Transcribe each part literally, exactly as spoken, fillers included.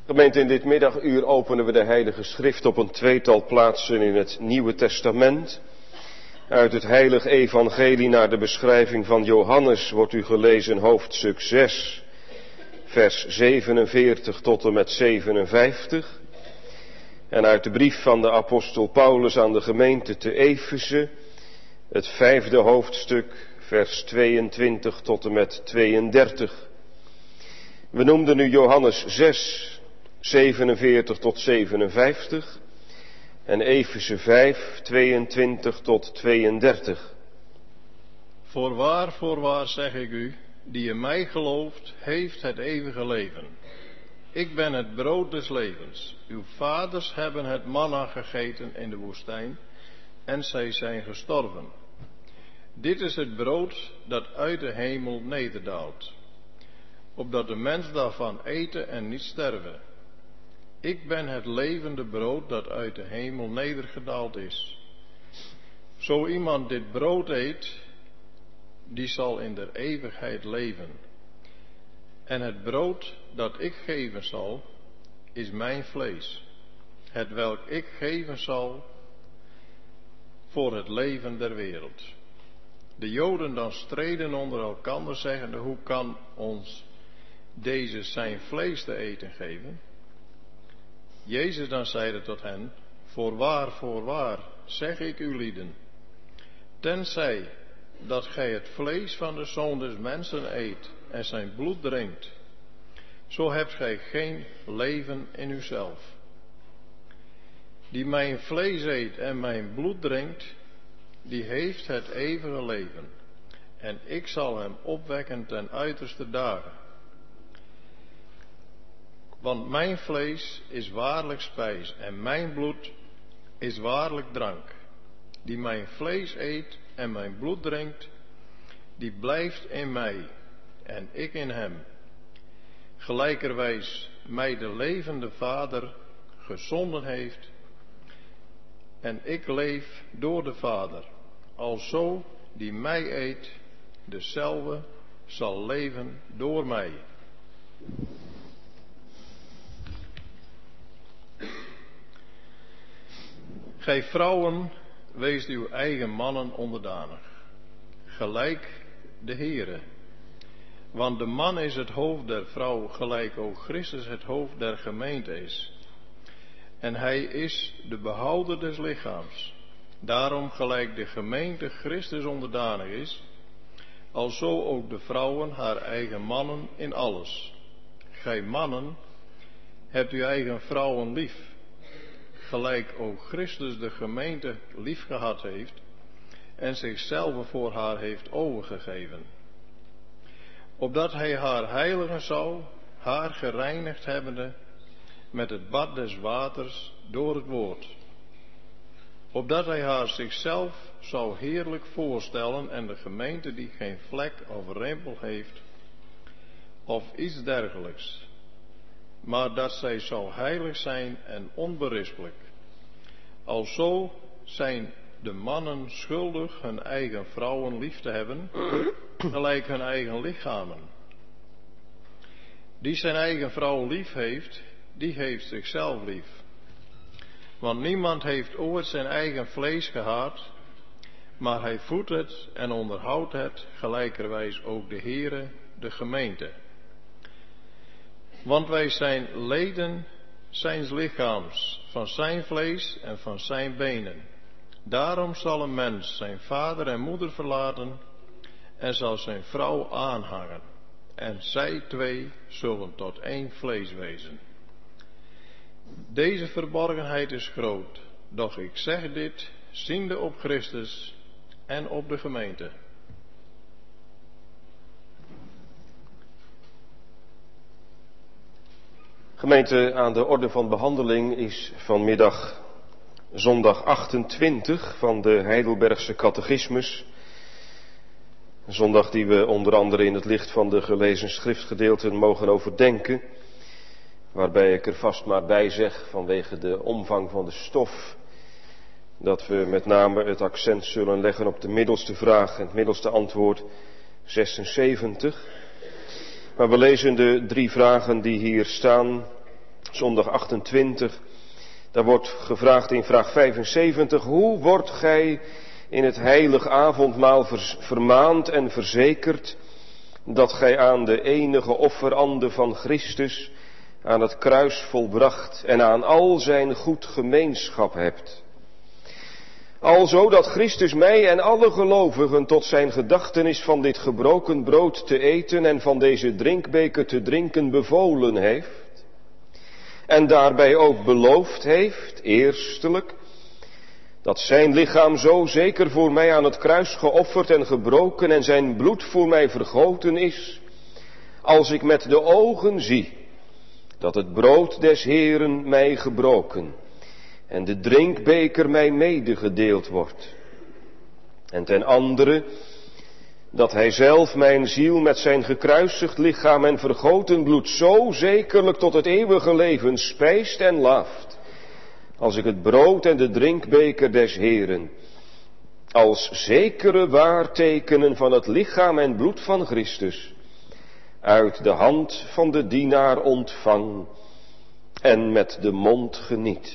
Gemeente, in dit middaguur openen we de Heilige Schrift op een tweetal plaatsen in het Nieuwe Testament. Uit het Heilige Evangelie naar de beschrijving van Johannes wordt u gelezen hoofdstuk zes, vers zevenenveertig tot en met zevenenvijftig. En uit de brief van de apostel Paulus aan de gemeente te Efeze, het vijfde hoofdstuk, vers tweeëntwintig tot en met tweeëndertig. We noemden nu Johannes zes, zevenenveertig tot zevenenvijftig en Efeze vijf, tweeëntwintig tot tweeëndertig. Voorwaar, voorwaar zeg ik u, die in mij gelooft, heeft het eeuwige leven. Ik ben het brood des levens. Uw vaders hebben het manna gegeten in de woestijn en zij zijn gestorven. Dit is het brood dat uit de hemel nederdaalt, opdat de mens daarvan eten en niet sterven. Ik ben het levende brood dat uit de hemel nedergedaald is. Zo iemand dit brood eet, die zal in der eeuwigheid leven. En het brood dat ik geven zal, is mijn vlees, hetwelk ik geven zal voor het leven der wereld. De Joden dan streden onder elkander, zeggende, hoe kan ons deze zijn vlees te eten geven? Jezus dan zeide tot hen, voorwaar, voorwaar, zeg ik u lieden, tenzij dat gij het vlees van de Zoon des Mensen eet en zijn bloed drinkt, zo hebt gij geen leven in uzelf. Die mijn vlees eet en mijn bloed drinkt, die heeft het eeuwige leven, en ik zal hem opwekken ten uiterste dagen. Want mijn vlees is waarlijk spijs en mijn bloed is waarlijk drank. Die mijn vlees eet en mijn bloed drinkt, die blijft in mij en ik in hem. Gelijkerwijs mij de levende Vader gezonden heeft en ik leef door de Vader. Alzo die mij eet, dezelfde zal leven door mij. Gij vrouwen, weest uw eigen mannen onderdanig, gelijk de Heere. Want de man is het hoofd der vrouw, gelijk ook Christus het hoofd der gemeente is. En hij is de behouder des lichaams. Daarom gelijk de gemeente Christus onderdanig is, alzo ook de vrouwen haar eigen mannen in alles. Gij mannen, hebt uw eigen vrouwen lief, gelijk ook Christus de gemeente lief gehad heeft en zichzelf voor haar heeft overgegeven, opdat hij haar heiligen zou, haar gereinigd hebbende met het bad des waters door het woord, opdat hij haar zichzelf zou heerlijk voorstellen en de gemeente die geen vlek of rimpel heeft of iets dergelijks, maar dat zij zou heilig zijn en onberispelijk. Alzo zijn de mannen schuldig hun eigen vrouwen lief te hebben, gelijk hun eigen lichamen. Die zijn eigen vrouw lief heeft, die heeft zichzelf lief. Want niemand heeft ooit zijn eigen vlees gehaat, maar hij voedt het en onderhoudt het, gelijkerwijs ook de Heere, de gemeente. Want wij zijn leden zijns lichaams, van zijn vlees en van zijn benen. Daarom zal een mens zijn vader en moeder verlaten en zal zijn vrouw aanhangen. En zij twee zullen tot één vlees wezen. Deze verborgenheid is groot, doch ik zeg dit, ziende op Christus en op de gemeente. Gemeente, aan de orde van behandeling is vanmiddag zondag achtentwintig van de Heidelbergse catechismus. Een zondag die we onder andere in het licht van de gelezen schriftgedeelten mogen overdenken. Waarbij ik er vast maar bij zeg, vanwege de omvang van de stof, dat we met name het accent zullen leggen op de middelste vraag en het middelste antwoord zesenzeventig. Maar we lezen de drie vragen die hier staan zondag achtentwintig, daar wordt gevraagd in vraag vijfenzeventig, hoe wordt gij in het heilig avondmaal vermaand en verzekerd dat gij aan de enige offerande van Christus aan het kruis volbracht en aan al zijn goed gemeenschap hebt. Alzo dat Christus mij en alle gelovigen tot zijn gedachtenis van dit gebroken brood te eten en van deze drinkbeker te drinken bevolen heeft. En daarbij ook beloofd heeft, eerstelijk, dat zijn lichaam zo zeker voor mij aan het kruis geofferd en gebroken en zijn bloed voor mij vergoten is, als ik met de ogen zie dat het brood des Heeren mij gebroken en de drinkbeker mij medegedeeld wordt. En ten andere, dat hij zelf mijn ziel met zijn gekruisigd lichaam en vergoten bloed zo zekerlijk tot het eeuwige leven spijst en laaft, als ik het brood en de drinkbeker des Heeren als zekere waartekenen van het lichaam en bloed van Christus uit de hand van de dienaar ontvang en met de mond geniet.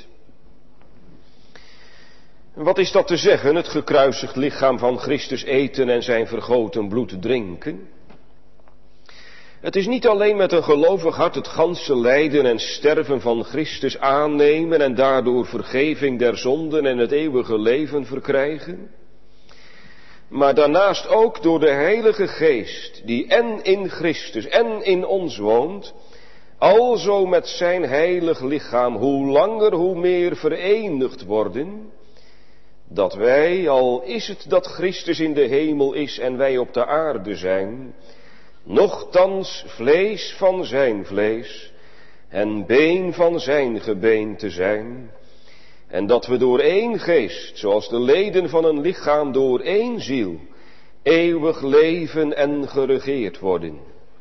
Wat is dat te zeggen, het gekruisigd lichaam van Christus eten en zijn vergoten bloed drinken? Het is niet alleen met een gelovig hart het ganse lijden en sterven van Christus aannemen en daardoor vergeving der zonden en het eeuwige leven verkrijgen, maar daarnaast ook door de Heilige Geest, die en in Christus en in ons woont, alzo met zijn heilig lichaam hoe langer hoe meer verenigd worden, dat wij, al is het dat Christus in de hemel is en wij op de aarde zijn, nochtans vlees van zijn vlees en been van zijn gebeente zijn, en dat we door één geest, zoals de leden van een lichaam door één ziel, eeuwig leven en geregeerd worden.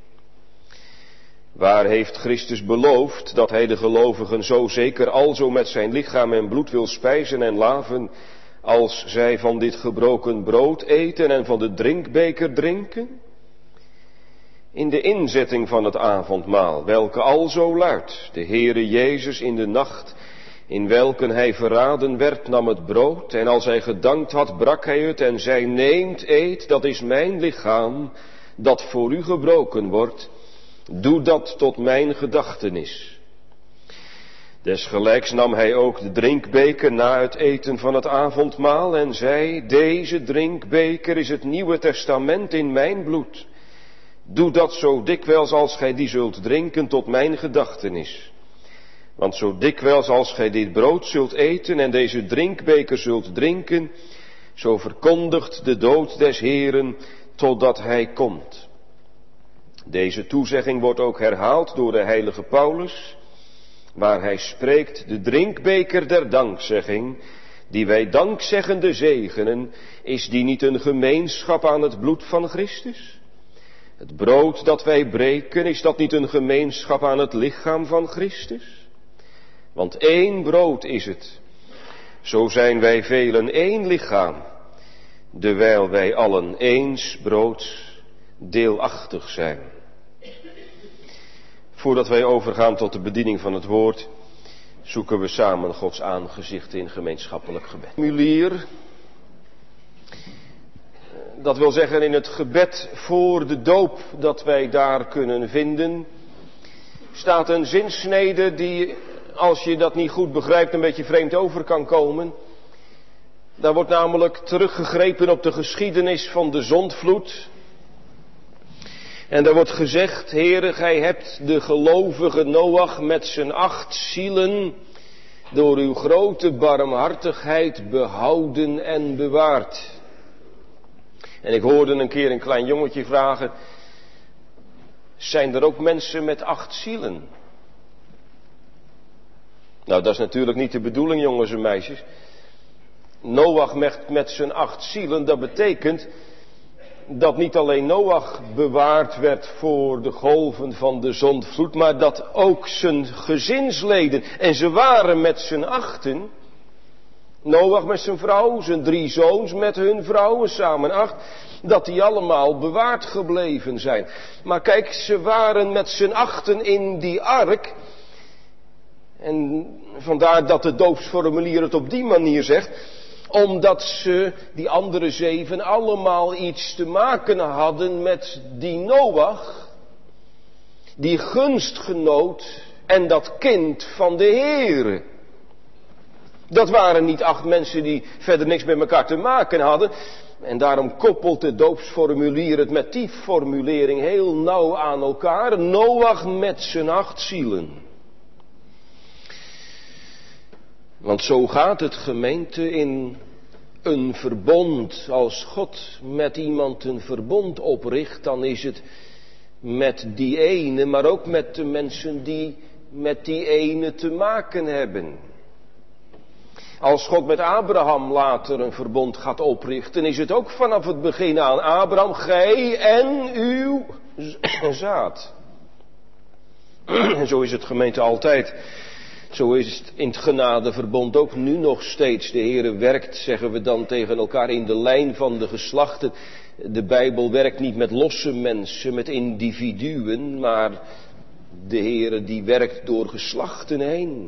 Waar heeft Christus beloofd dat hij de gelovigen zo zeker alzo met zijn lichaam en bloed wil spijzen en laven, als zij van dit gebroken brood eten en van de drinkbeker drinken? In de inzetting van het avondmaal, welke alzo luidt: de Heere Jezus in de nacht in welken hij verraden werd, nam het brood, en als hij gedankt had, brak hij het en zei: neemt, eet, dat is mijn lichaam, dat voor u gebroken wordt, doe dat tot mijn gedachtenis. Desgelijks nam hij ook de drinkbeker na het eten van het avondmaal en zei: deze drinkbeker is het Nieuwe Testament in mijn bloed. Doe dat zo dikwijls als gij die zult drinken tot mijn gedachtenis. Want zo dikwijls als gij dit brood zult eten en deze drinkbeker zult drinken, zo verkondigt de dood des Heeren totdat hij komt. Deze toezegging wordt ook herhaald door de heilige Paulus, waar hij spreekt: de drinkbeker der dankzegging, die wij dankzeggende zegenen, is die niet een gemeenschap aan het bloed van Christus? Het brood dat wij breken, is dat niet een gemeenschap aan het lichaam van Christus? Want één brood is het, zo zijn wij velen één lichaam, dewijl wij allen eens broods deelachtig zijn. Voordat wij overgaan tot de bediening van het woord, zoeken we samen Gods aangezicht in gemeenschappelijk gebed. Formulier, dat wil zeggen in het gebed voor de doop dat wij daar kunnen vinden, staat een zinsnede die, als je dat niet goed begrijpt, een beetje vreemd over kan komen. Daar wordt namelijk teruggegrepen op de geschiedenis van de zondvloed. En daar wordt gezegd: Heere, gij hebt de gelovige Noach met zijn acht zielen door uw grote barmhartigheid behouden en bewaard. En ik hoorde een keer een klein jongetje vragen: zijn er ook mensen met acht zielen? Nou, dat is natuurlijk niet de bedoeling, jongens en meisjes. Noach met, met zijn acht zielen, dat betekent dat niet alleen Noach bewaard werd voor de golven van de zondvloed, maar dat ook zijn gezinsleden, en ze waren met z'n achten, Noach met zijn vrouw, zijn drie zoons met hun vrouwen, samen acht, dat die allemaal bewaard gebleven zijn. Maar kijk, ze waren met z'n achten in die ark, En vandaar dat de doopsformulier het op die manier zegt, omdat ze, die andere zeven, allemaal iets te maken hadden met die Noach, die gunstgenoot en dat kind van de Heere. Dat waren niet acht mensen die verder niks met elkaar te maken hadden. En daarom koppelt de doopsformulier het met die formulering heel nauw aan elkaar. Noach met zijn acht zielen. Want zo gaat het, gemeente, in een verbond. Als God met iemand een verbond opricht, dan is het met die ene, maar ook met de mensen die met die ene te maken hebben. Als God met Abraham later een verbond gaat oprichten, is het ook vanaf het begin aan Abraham, gij en uw zaad. En zo is het, gemeente, altijd. Zo is het in het genadeverbond ook nu nog steeds. De Heere werkt, zeggen we dan tegen elkaar, in de lijn van de geslachten. De Bijbel werkt niet met losse mensen, met individuen, maar de Heere die werkt door geslachten heen.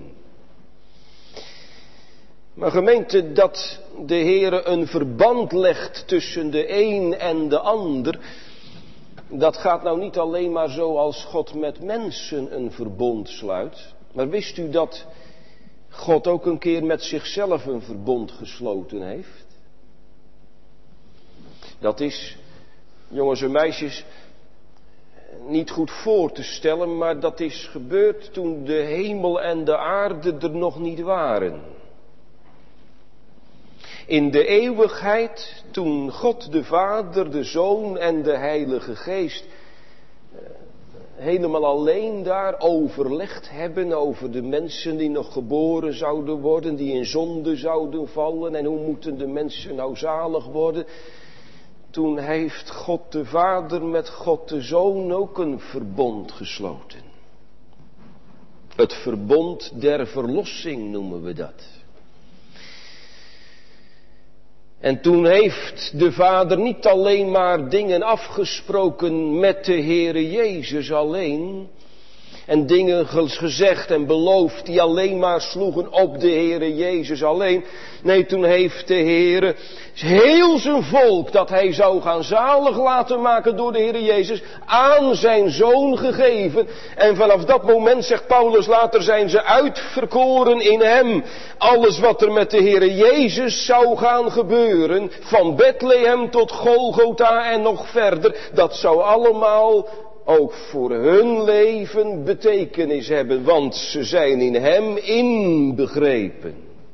Maar gemeente, dat de Heere een verband legt tussen de een en de ander, dat gaat nou niet alleen maar zo als God met mensen een verbond sluit. Maar wist u dat God ook een keer met zichzelf een verbond gesloten heeft? Dat is, jongens en meisjes, niet goed voor te stellen, maar dat is gebeurd toen de hemel en de aarde er nog niet waren. In de eeuwigheid, toen God de Vader, de Zoon en de Heilige Geest helemaal alleen daar overlegd hebben over de mensen die nog geboren zouden worden, die in zonde zouden vallen en hoe moeten de mensen nou zalig worden. Toen heeft God de Vader met God de Zoon ook een verbond gesloten. Het verbond der verlossing noemen we dat. En toen heeft de Vader niet alleen maar dingen afgesproken met de Heere Jezus alleen. En dingen gezegd en beloofd die alleen maar sloegen op de Heere Jezus alleen. Nee, toen heeft de Heere heel zijn volk dat hij zou gaan zalig laten maken door de Heere Jezus aan zijn Zoon gegeven. En vanaf dat moment, zegt Paulus later, zijn ze uitverkoren in hem. Alles wat er met de Heere Jezus zou gaan gebeuren, van Bethlehem tot Golgotha en nog verder, dat zou allemaal ook voor hun leven betekenis hebben, want ze zijn in hem inbegrepen.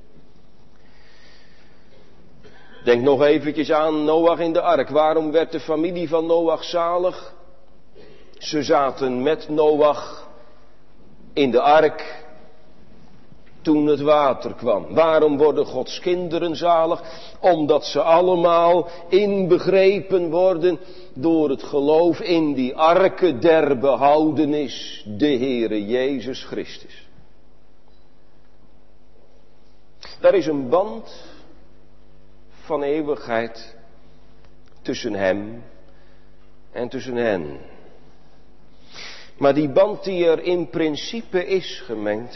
Denk nog eventjes aan Noach in de ark. Waarom werd de familie van Noach zalig? Ze zaten met Noach in de ark toen het water kwam. Waarom worden Gods kinderen zalig? Omdat ze allemaal inbegrepen worden door het geloof in die arke der behoudenis, de Heere Jezus Christus. Daar is een band van eeuwigheid tussen hem en tussen hen. Maar die band die er in principe is, gemeente,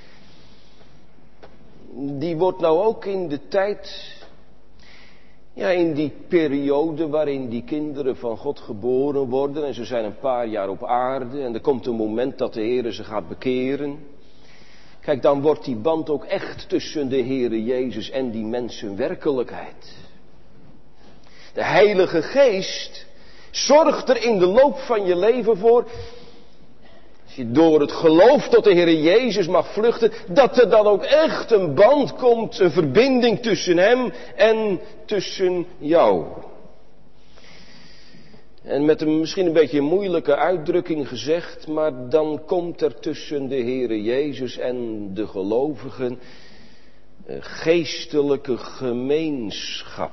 die wordt nou ook in de tijd, ja, in die periode waarin die kinderen van God geboren worden en ze zijn een paar jaar op aarde en er komt een moment dat de Heere ze gaat bekeren. Kijk, dan wordt die band ook echt tussen de Heere Jezus en die mensen werkelijkheid. De Heilige Geest zorgt er in de loop van je leven voor, als je door het geloof tot de Heere Jezus mag vluchten, dat er dan ook echt een band komt, een verbinding tussen hem en tussen jou. En met een misschien een beetje moeilijke uitdrukking gezegd, maar dan komt er tussen de Heere Jezus en de gelovigen een geestelijke gemeenschap.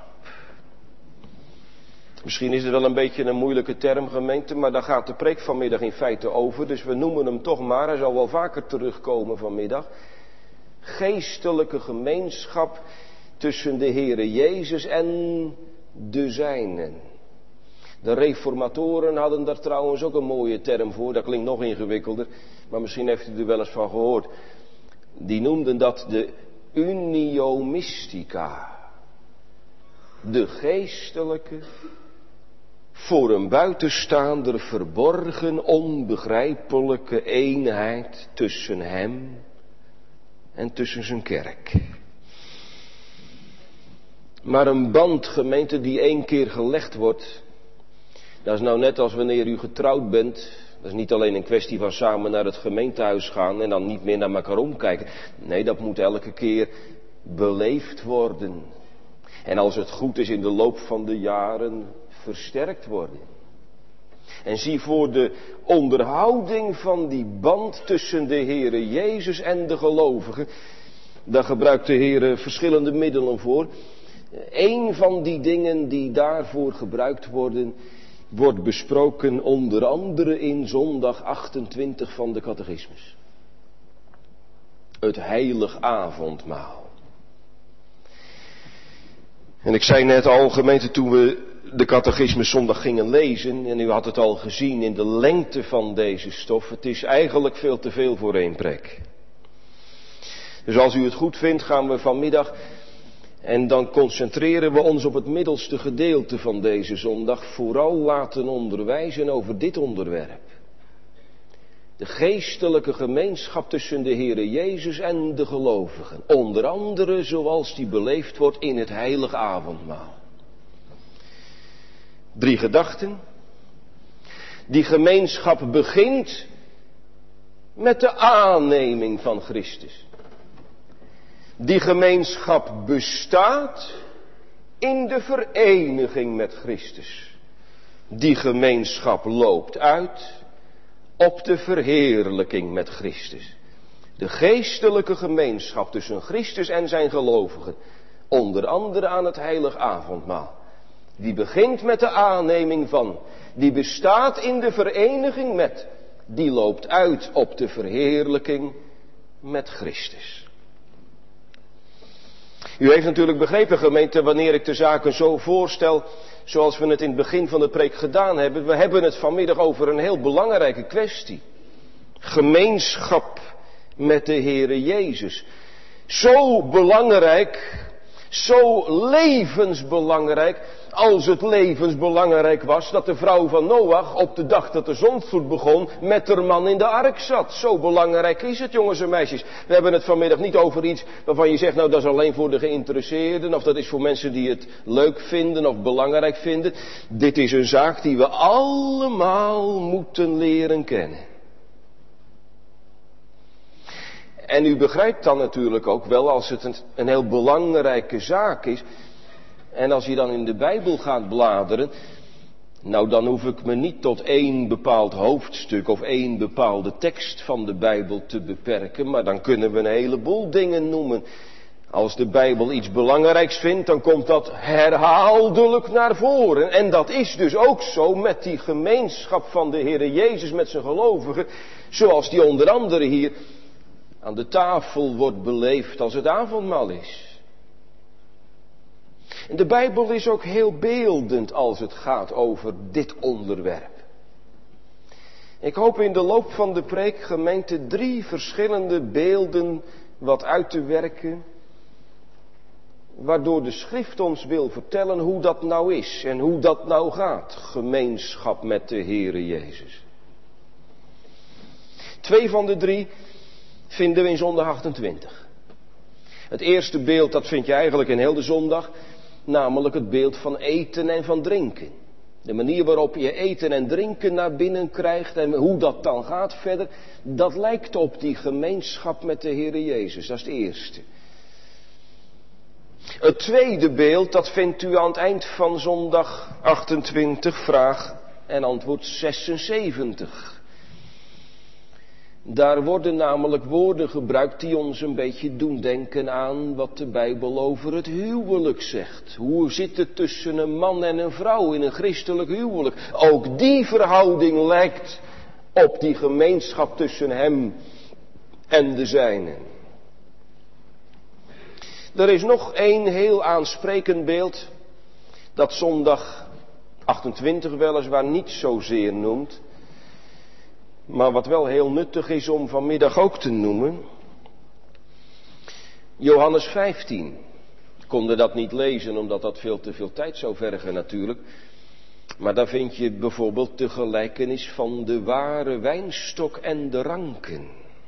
Misschien is het wel een beetje een moeilijke term, gemeente, maar daar gaat de preek vanmiddag in feite over. Dus we noemen hem toch maar, hij zal wel vaker terugkomen vanmiddag. Geestelijke gemeenschap tussen de Heere Jezus en de zijnen. De reformatoren hadden daar trouwens ook een mooie term voor, dat klinkt nog ingewikkelder, maar misschien heeft u er wel eens van gehoord. die noemden dat de unio mystica. De geestelijke, voor een buitenstaander verborgen, onbegrijpelijke eenheid tussen hem en tussen zijn kerk. Maar een band, gemeente, die één keer gelegd wordt, dat is nou net als wanneer u getrouwd bent. Dat is niet alleen een kwestie van samen naar het gemeentehuis gaan en dan niet meer naar elkaar omkijken. Nee, dat moet elke keer beleefd worden. En als het goed is in de loop van de jaren versterkt worden. En zie voor de onderhouding van die band tussen de Heere Jezus en de gelovigen. Daar gebruikt de Heere verschillende middelen voor. Eén van die dingen die daarvoor gebruikt worden, wordt besproken onder andere in zondag achtentwintig van de catechismus. Het heilig avondmaal. En ik zei net al, gemeente, toen we de catechismus zondag gingen lezen, en u had het al gezien in de lengte van deze stof, het is eigenlijk veel te veel voor één preek. Dus als u het goed vindt, gaan we vanmiddag, en dan concentreren we ons op het middelste gedeelte van deze zondag, vooral laten onderwijzen over dit onderwerp. De geestelijke gemeenschap tussen de Heere Jezus en de gelovigen. Onder andere zoals die beleefd wordt in het heilig avondmaal. Drie gedachten. Die gemeenschap begint met de aanneming van Christus. Die gemeenschap bestaat in de vereniging met Christus. Die gemeenschap loopt uit op de verheerlijking met Christus. De geestelijke gemeenschap tussen Christus en zijn gelovigen, onder andere aan het heilig avondmaal. Die begint met de aanneming van, die bestaat in de vereniging met, die loopt uit op de verheerlijking met Christus. U heeft natuurlijk begrepen, gemeente, wanneer ik de zaken zo voorstel, zoals we het in het begin van de preek gedaan hebben. We hebben het vanmiddag over een heel belangrijke kwestie. Gemeenschap met de Heere Jezus. Zo belangrijk, zo levensbelangrijk, als het levensbelangrijk was dat de vrouw van Noach op de dag dat de zondvloed begon met haar man in de ark zat. Zo belangrijk is het, jongens en meisjes. We hebben het vanmiddag niet over iets waarvan je zegt, nou dat is alleen voor de geïnteresseerden, of dat is voor mensen die het leuk vinden of belangrijk vinden. Dit is een zaak die we allemaal moeten leren kennen. En u begrijpt dan natuurlijk ook wel, als het een, een heel belangrijke zaak is, en als je dan in de Bijbel gaat bladeren, nou dan hoef ik me niet tot één bepaald hoofdstuk of één bepaalde tekst van de Bijbel te beperken, maar dan kunnen we een heleboel dingen noemen. Als de Bijbel iets belangrijks vindt, dan komt dat herhaaldelijk naar voren. En dat is dus ook zo met die gemeenschap van de Heere Jezus met zijn gelovigen, zoals die onder andere hier aan de tafel wordt beleefd als het avondmaal is. En de Bijbel is ook heel beeldend als het gaat over dit onderwerp. Ik hoop in de loop van de preek, gemeente, drie verschillende beelden wat uit te werken, waardoor de schrift ons wil vertellen hoe dat nou is en hoe dat nou gaat. Gemeenschap met de Heere Jezus. Twee van de drie vinden we in zondag achtentwintig. Het eerste beeld, dat vind je eigenlijk in heel de zondag, namelijk het beeld van eten en van drinken. De manier waarop je eten en drinken naar binnen krijgt en hoe dat dan gaat verder, dat lijkt op die gemeenschap met de Heere Jezus. Dat is het eerste. Het tweede beeld, dat vindt u aan het eind van zondag achtentwintig, vraag en antwoord zesenzeventig. Daar worden namelijk woorden gebruikt die ons een beetje doen denken aan wat de Bijbel over het huwelijk zegt. Hoe zit het tussen een man en een vrouw in een christelijk huwelijk? Ook die verhouding lijkt op die gemeenschap tussen hem en de zijnen. Er is nog één heel aansprekend beeld dat zondag achtentwintig weliswaar niet zozeer noemt, maar wat wel heel nuttig is om vanmiddag ook te noemen. Johannes vijftien. We konden dat niet lezen omdat dat veel te veel tijd zou vergen natuurlijk. Maar daar vind je bijvoorbeeld de gelijkenis van de ware wijnstok en de ranken.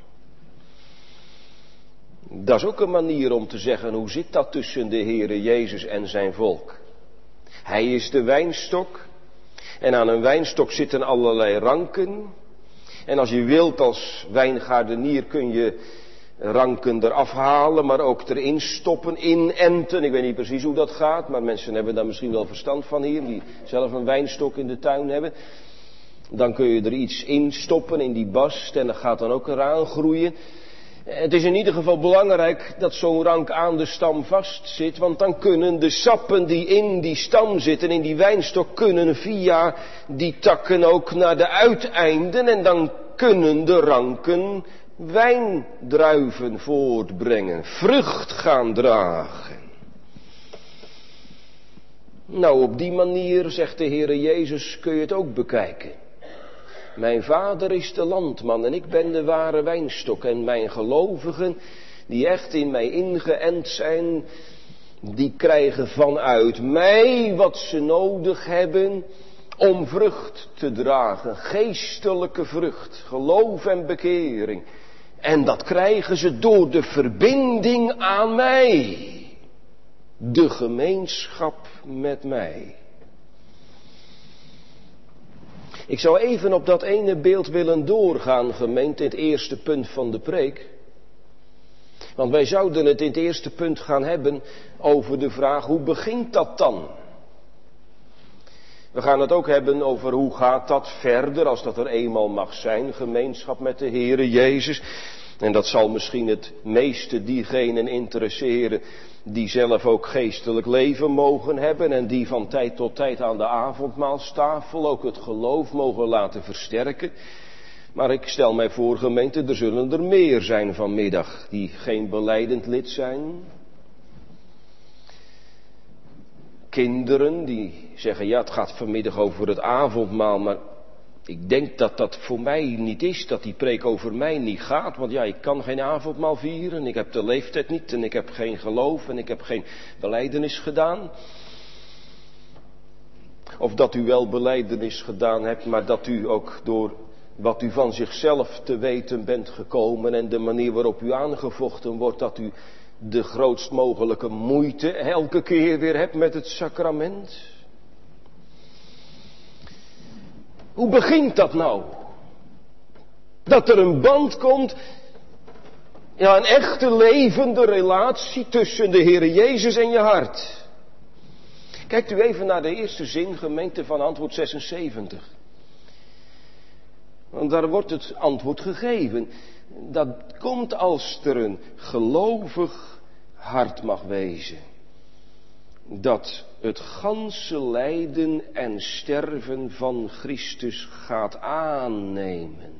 Dat is ook een manier om te zeggen, hoe zit dat tussen de Heere Jezus en zijn volk? Hij is de wijnstok en aan een wijnstok zitten allerlei ranken. En als je wilt als wijngaardenier kun je ranken eraf halen, maar ook erin stoppen, inenten. Ik weet niet precies hoe dat gaat, maar mensen hebben daar misschien wel verstand van hier, die zelf een wijnstok in de tuin hebben. Dan kun je er iets in stoppen in die bast en dat gaat dan ook eraan groeien. Het is in ieder geval belangrijk dat zo'n rank aan de stam vastzit, want dan kunnen de sappen die in die stam zitten, in die wijnstok, kunnen via die takken ook naar de uiteinden en dan kunnen de ranken wijndruiven voortbrengen, vrucht gaan dragen. Nou, op die manier, zegt de Heere Jezus, kun je het ook bekijken. Mijn vader is de landman en ik ben de ware wijnstok. En mijn gelovigen, die echt in mij ingeënt zijn, die krijgen vanuit mij wat ze nodig hebben om vrucht te dragen. Geestelijke vrucht, geloof en bekering. En dat krijgen ze door de verbinding aan mij. De gemeenschap met mij. Ik zou even op dat ene beeld willen doorgaan, gemeente, in het eerste punt van de preek. Want wij zouden het in het eerste punt gaan hebben over de vraag, hoe begint dat dan? We gaan het ook hebben over hoe gaat dat verder, als dat er eenmaal mag zijn, gemeenschap met de Heere Jezus. En dat zal misschien het meeste diegenen interesseren die zelf ook geestelijk leven mogen hebben en die van tijd tot tijd aan de avondmaalstafel ook het geloof mogen laten versterken. Maar ik stel mij voor, gemeente, er zullen er meer zijn vanmiddag die geen belijdend lid zijn. Kinderen die zeggen, ja, het gaat vanmiddag over het avondmaal, maar ik denk dat dat voor mij niet is, dat die preek over mij niet gaat. Want ja, ik kan geen avondmaal vieren, ik heb de leeftijd niet en ik heb geen geloof en ik heb geen belijdenis gedaan. Of dat u wel belijdenis gedaan hebt, maar dat u ook door wat u van zichzelf te weten bent gekomen en de manier waarop u aangevochten wordt, dat u de grootst mogelijke moeite elke keer weer hebt met het sacrament. Hoe begint dat nou? Dat er een band komt, ja, een echte levende relatie tussen de Heere Jezus en je hart. Kijkt u even naar de eerste zin, gemeente, van antwoord zesenzeventig. Want daar wordt het antwoord gegeven. Dat komt als er een gelovig hart mag wezen. Dat het ganse lijden en sterven van Christus gaat aannemen.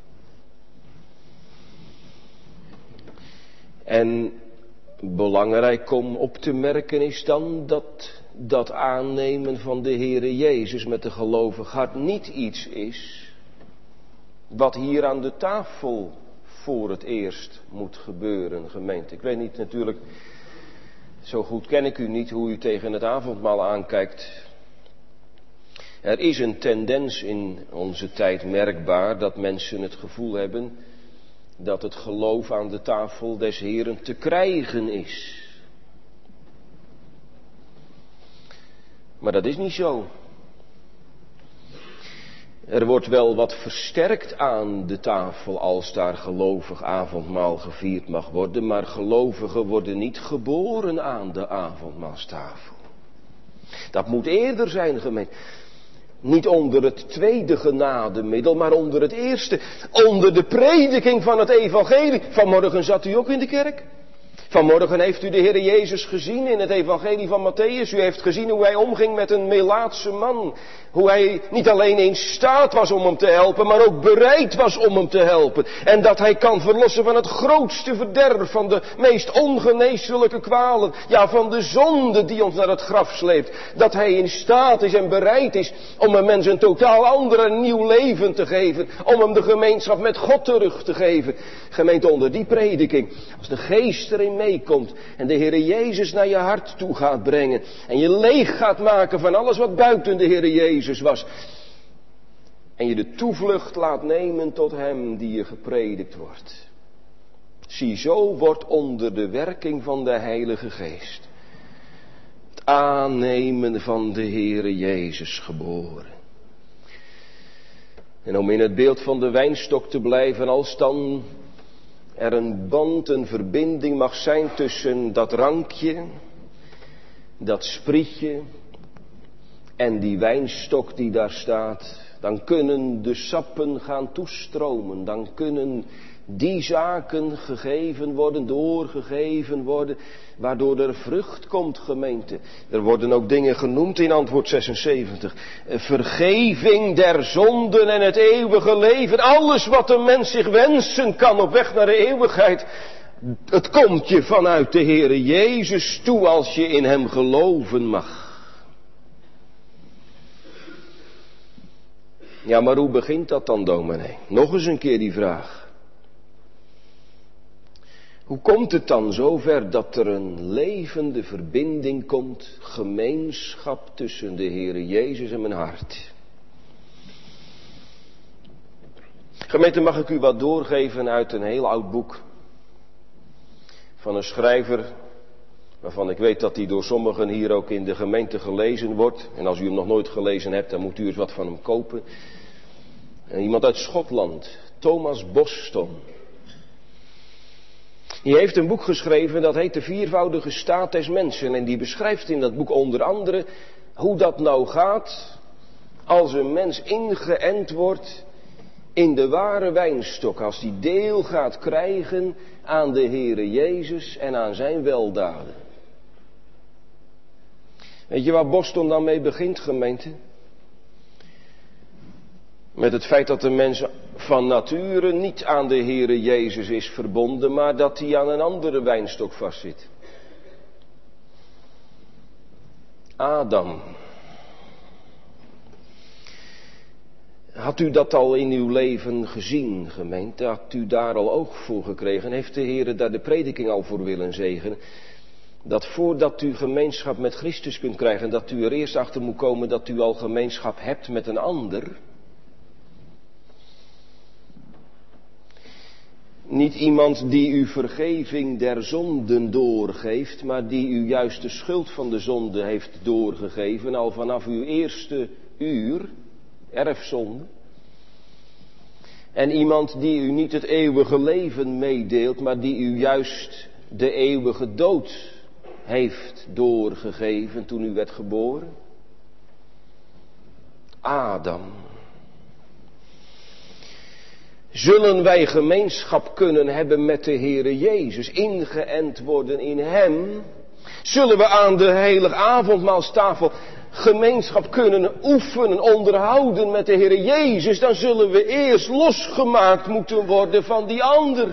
En belangrijk om op te merken is dan dat dat aannemen van de Heere Jezus met de gelovig hart niet iets is wat hier aan de tafel voor het eerst moet gebeuren, gemeente. Ik weet niet natuurlijk, zo goed ken ik u niet hoe u tegen het avondmaal aankijkt. Er is een tendens in onze tijd merkbaar dat mensen het gevoel hebben dat het geloof aan de tafel des Heeren te krijgen is. Maar dat is niet zo. Er wordt wel wat versterkt aan de tafel als daar gelovig avondmaal gevierd mag worden, maar gelovigen worden niet geboren aan de avondmaalstafel. Dat moet eerder zijn, gemeente. Niet onder het tweede genademiddel, maar onder het eerste. Onder de prediking van het evangelie. Vanmorgen zat u ook in de kerk. Vanmorgen heeft u de Heer Jezus gezien in het evangelie van Matthäus. U heeft gezien hoe hij omging met een Melaatse man. Hoe hij niet alleen in staat was om hem te helpen, maar ook bereid was om hem te helpen. En dat hij kan verlossen van het grootste verderf, van de meest ongeneeslijke kwalen. Ja, van de zonde die ons naar het graf sleept. Dat hij in staat is en bereid is om een mens een totaal ander en nieuw leven te geven. Om hem de gemeenschap met God terug te geven. Gemeente, onder die prediking, als de Geest erin in meekomt. En de Heere Jezus naar je hart toe gaat brengen. En je leeg gaat maken van alles wat buiten de Heere Jezus was. En je de toevlucht laat nemen tot hem die je gepredikt wordt. Zie, zo wordt onder de werking van de Heilige Geest het aannemen van de Heere Jezus geboren. En om in het beeld van de wijnstok te blijven, als dan er een band, een verbinding mag zijn tussen dat rankje, dat sprietje en die wijnstok die daar staat, dan kunnen de sappen gaan toestromen, dan kunnen die zaken gegeven worden, doorgegeven worden, waardoor er vrucht komt, gemeente. Er worden ook dingen genoemd in antwoord zesenzeventig. Vergeving der zonden en het eeuwige leven. Alles wat een mens zich wensen kan op weg naar de eeuwigheid. Het komt je vanuit de Heere Jezus toe als je in hem geloven mag. Ja, maar hoe begint dat dan, dominee? Nog eens een keer die vraag. Hoe komt het dan zover dat er een levende verbinding komt, gemeenschap tussen de Heere Jezus en mijn hart? Gemeente, mag ik u wat doorgeven uit een heel oud boek van een schrijver, waarvan ik weet dat hij door sommigen hier ook in de gemeente gelezen wordt. En als u hem nog nooit gelezen hebt, dan moet u eens wat van hem kopen. En iemand uit Schotland, Thomas Boston. Die heeft een boek geschreven, dat heet De Viervoudige Staat des Mensen. En die beschrijft in dat boek onder andere hoe dat nou gaat als een mens ingeënt wordt in de ware wijnstok. Als die deel gaat krijgen aan de Heere Jezus en aan zijn weldaden. Weet je waar Boston dan mee begint, gemeente? Met het feit dat de mens van nature niet aan de Heere Jezus is verbonden, maar dat hij aan een andere wijnstok vastzit. Adam. Had u dat al in uw leven gezien, gemeente? Had u daar al oog voor gekregen? Heeft de Heere daar de prediking al voor willen zegenen? Dat voordat u gemeenschap met Christus kunt krijgen, dat u er eerst achter moet komen dat u al gemeenschap hebt met een ander. Niet iemand die u vergeving der zonden doorgeeft, maar die u juist de schuld van de zonde heeft doorgegeven, al vanaf uw eerste uur, erfzonde. En iemand die u niet het eeuwige leven meedeelt, maar die u juist de eeuwige dood heeft doorgegeven toen u werd geboren. Adam. Zullen wij gemeenschap kunnen hebben met de Heere Jezus, ingeënt worden in hem? Zullen we aan de heilige avondmaalstafel gemeenschap kunnen oefenen, onderhouden met de Heere Jezus? Dan zullen we eerst losgemaakt moeten worden van die ander.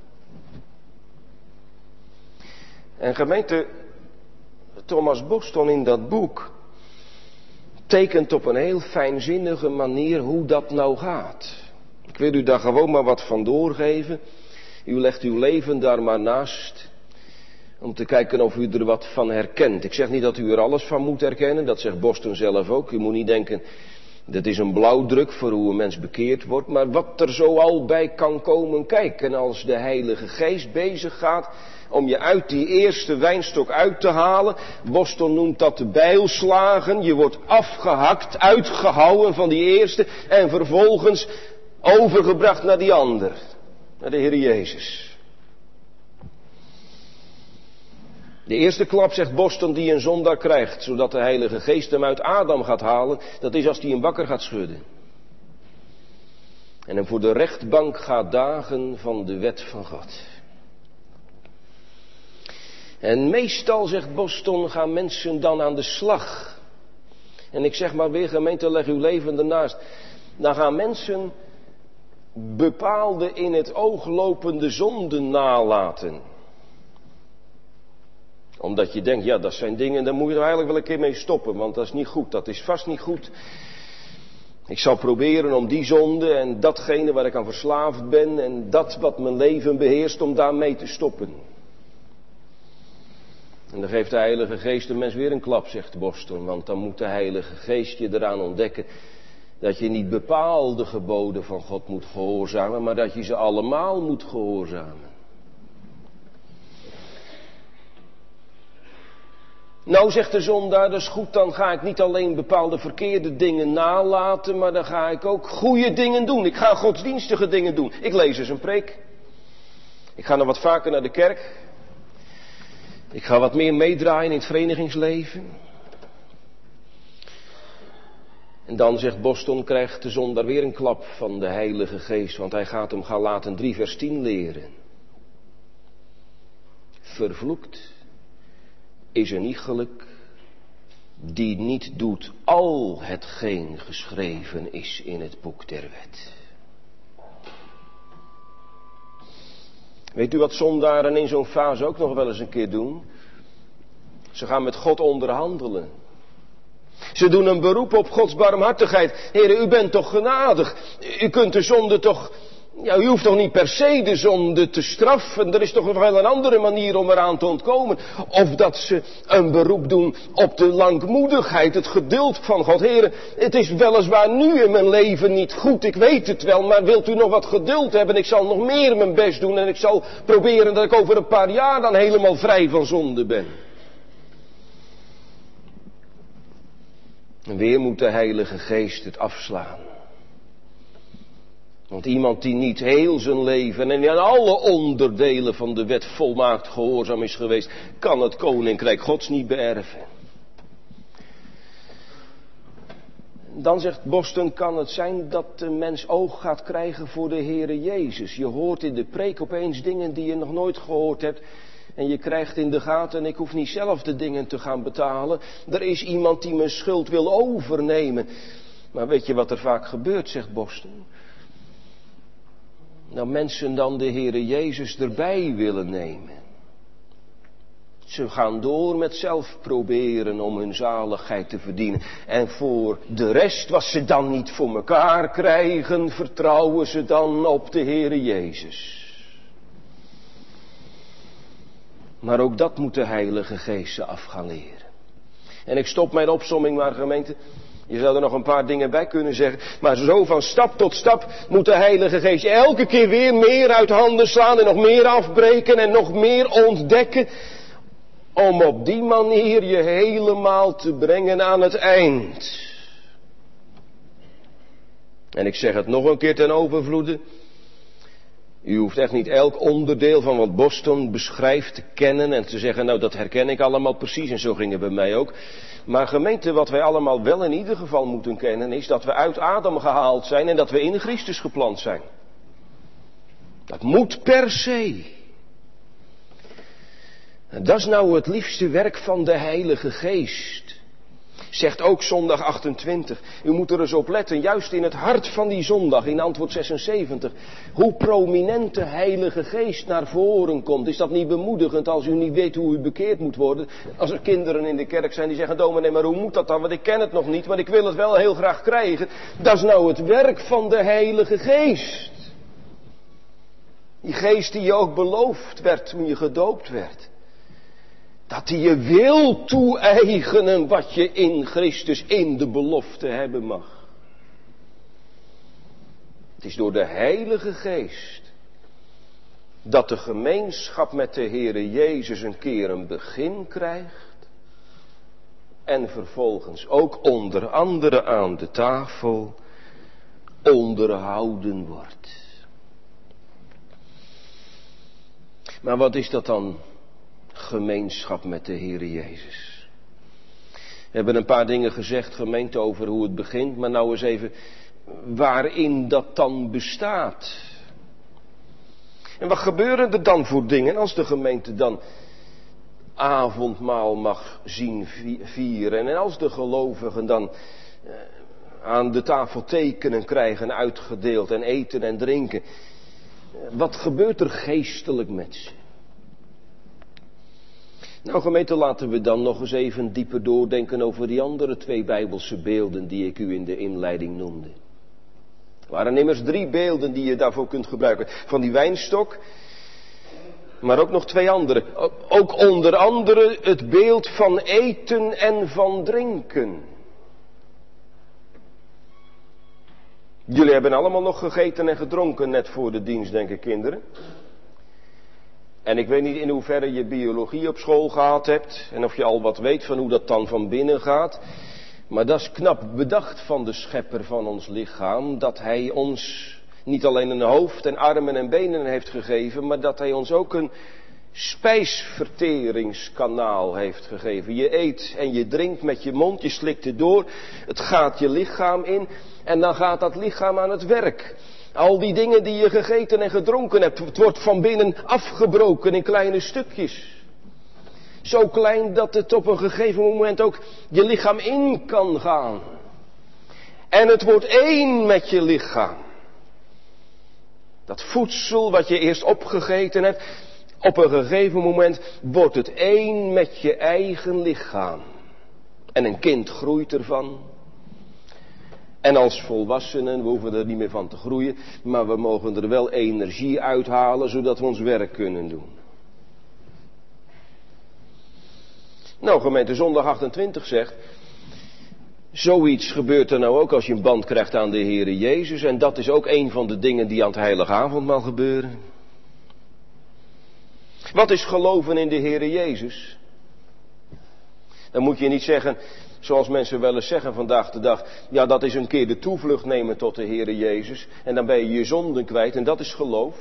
En gemeente, Thomas Boston in dat boek tekent op een heel fijnzinnige manier hoe dat nou gaat. Ik wil u daar gewoon maar wat van doorgeven. U legt uw leven daar maar naast. Om te kijken of u er wat van herkent. Ik zeg niet dat u er alles van moet herkennen. Dat zegt Boston zelf ook. U moet niet denken, dat is een blauwdruk voor hoe een mens bekeerd wordt. Maar wat er zo al bij kan komen kijken als de Heilige Geest bezig gaat om je uit die eerste wijnstok uit te halen. Boston noemt dat de bijlslagen. Je wordt afgehakt, uitgehouwen van die eerste en vervolgens overgebracht naar die ander, naar de Heer Jezus. De eerste klap, zegt Boston, die een zondaar krijgt, zodat de Heilige Geest hem uit Adam gaat halen, dat is als hij een wakker gaat schudden. En hem voor de rechtbank gaat dagen van de wet van God. En meestal, zegt Boston, gaan mensen dan aan de slag. En ik zeg maar weer, gemeente, leg uw leven ernaast. Dan gaan mensen bepaalde in het oog lopende zonden nalaten. Omdat je denkt, ja, dat zijn dingen, daar moet je er eigenlijk wel een keer mee stoppen, want dat is niet goed, dat is vast niet goed. Ik zal proberen om die zonde en datgene waar ik aan verslaafd ben en dat wat mijn leven beheerst, om daarmee te stoppen. En dan geeft de Heilige Geest de mens weer een klap, zegt Boston. Want dan moet de Heilige Geest je eraan ontdekken dat je niet bepaalde geboden van God moet gehoorzamen, maar dat je ze allemaal moet gehoorzamen. Nou, zegt de zondaar, dat is goed, dan ga ik niet alleen bepaalde verkeerde dingen nalaten, maar dan ga ik ook goede dingen doen. Ik ga godsdienstige dingen doen. Ik lees eens een preek. Ik ga nog wat vaker naar de kerk. Ik ga wat meer meedraaien in het verenigingsleven. En dan, zegt Boston, krijgt de zondaar weer een klap van de Heilige Geest, want hij gaat hem Galaten drie vers tien leren. Vervloekt is een iegelijk die niet doet al hetgeen geschreven is in het boek der wet. Weet u wat zondaren in zo'n fase ook nog wel eens een keer doen? Ze gaan met God onderhandelen. Ze doen een beroep op Gods barmhartigheid. Heere, u bent toch genadig? U kunt de zonde toch... Ja, u hoeft toch niet per se de zonde te straffen. Er is toch nog wel een andere manier om eraan te ontkomen. Of dat ze een beroep doen op de langmoedigheid, het geduld van God. Heere, het is weliswaar nu in mijn leven niet goed, ik weet het wel. Maar wilt u nog wat geduld hebben? Ik zal nog meer mijn best doen. En ik zal proberen dat ik over een paar jaar dan helemaal vrij van zonde ben. En weer moet de Heilige Geest het afslaan. Want iemand die niet heel zijn leven en in alle onderdelen van de wet volmaakt gehoorzaam is geweest, kan het koninkrijk Gods niet beërven. Dan, zegt Boston, kan het zijn dat de mens oog gaat krijgen voor de Heere Jezus. Je hoort in de preek opeens dingen die je nog nooit gehoord hebt. En je krijgt in de gaten, en ik hoef niet zelf de dingen te gaan betalen. Er is iemand die mijn schuld wil overnemen. Maar weet je wat er vaak gebeurt, zegt Boston? Nou, mensen dan de Heere Jezus erbij willen nemen. Ze gaan door met zelf proberen om hun zaligheid te verdienen. En voor de rest, wat ze dan niet voor elkaar krijgen, vertrouwen ze dan op de Heere Jezus. Maar ook dat moet de Heilige Geest ze af gaan leren. En ik stop mijn opsomming maar, gemeente. Je zou er nog een paar dingen bij kunnen zeggen. Maar zo van stap tot stap moet de Heilige Geest elke keer weer meer uit handen slaan. En nog meer afbreken en nog meer ontdekken. Om op die manier je helemaal te brengen aan het eind. En ik zeg het nog een keer ten overvloede. U hoeft echt niet elk onderdeel van wat Boston beschrijft te kennen en te zeggen, nou dat herken ik allemaal precies en zo ging het bij mij ook. Maar gemeente, wat wij allemaal wel in ieder geval moeten kennen is dat we uit Adam gehaald zijn en dat we in Christus geplant zijn. Dat moet per se. En dat is nou het liefste werk van de Heilige Geest. Zegt ook zondag achtentwintig. U moet er eens op letten, juist in het hart van die zondag, in antwoord zesenzeventig. Hoe prominent de Heilige Geest naar voren komt. Is dat niet bemoedigend als u niet weet hoe u bekeerd moet worden? Als er kinderen in de kerk zijn die zeggen, dominee, maar hoe moet dat dan? Want ik ken het nog niet, maar ik wil het wel heel graag krijgen. Dat is nou het werk van de Heilige Geest. Die geest die je ook beloofd werd toen je gedoopt werd. Dat hij je wil toe-eigenen wat je in Christus in de belofte hebben mag. Het is door de Heilige Geest dat de gemeenschap met de Heere Jezus een keer een begin krijgt. En vervolgens ook onder andere aan de tafel onderhouden wordt. Maar wat is dat dan? Gemeenschap met de Heere Jezus. We hebben een paar dingen gezegd, gemeente, over hoe het begint. Maar nou eens even waarin dat dan bestaat. En wat gebeuren er dan voor dingen als de gemeente dan avondmaal mag zien vieren. En als de gelovigen dan aan de tafel tekenen krijgen uitgedeeld en eten en drinken. Wat gebeurt er geestelijk met ze? Nou gemeente, laten we dan nog eens even dieper doordenken over die andere twee Bijbelse beelden die ik u in de inleiding noemde. Er waren immers drie beelden die je daarvoor kunt gebruiken. Van die wijnstok, Maar ook nog twee andere. Ook onder andere het beeld van eten en van drinken. Jullie hebben allemaal nog gegeten en gedronken net voor de dienst, denk ik, kinderen. En ik weet niet in hoeverre je biologie op school gehad hebt. En of je al wat weet van hoe dat dan van binnen gaat. Maar dat is knap bedacht van de schepper van ons lichaam. Dat hij ons niet alleen een hoofd en armen en benen heeft gegeven. Maar dat hij ons ook een spijsverteringskanaal heeft gegeven. Je eet en je drinkt met je mond, je slikt het door. Het gaat je lichaam in. En dan gaat dat lichaam aan het werk. Al die dingen die je gegeten en gedronken hebt, het wordt van binnen afgebroken in kleine stukjes. Zo klein dat het op een gegeven moment ook je lichaam in kan gaan. En het wordt één met je lichaam. Dat voedsel wat je eerst opgegeten hebt, op een gegeven moment wordt het één met je eigen lichaam. En een kind groeit ervan. En als volwassenen, we hoeven er niet meer van te groeien, maar we mogen er wel energie uithalen, zodat we ons werk kunnen doen. Nou, gemeente Zondag achtentwintig zegt, zoiets gebeurt er nou ook als je een band krijgt aan de Heere Jezus. En dat is ook een van de dingen die aan het heilige avondmaal gebeuren. Wat is geloven in de Heere Jezus? Dan moet je niet zeggen, zoals mensen wel eens zeggen vandaag de dag, ja, dat is een keer de toevlucht nemen tot de Heere Jezus. En dan ben je je zonden kwijt en dat is geloof.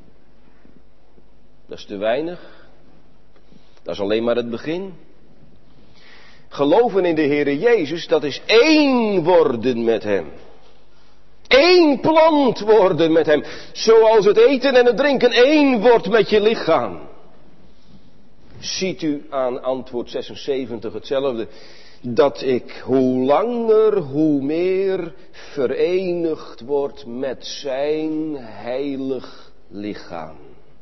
Dat is te weinig. Dat is alleen maar het begin. Geloven in de Heere Jezus, dat is één worden met Hem. Eén plant worden met Hem. Zoals het eten en het drinken één wordt met je lichaam. Ziet u aan antwoord zesenzeventig hetzelfde. Dat ik hoe langer hoe meer verenigd word met zijn heilig lichaam.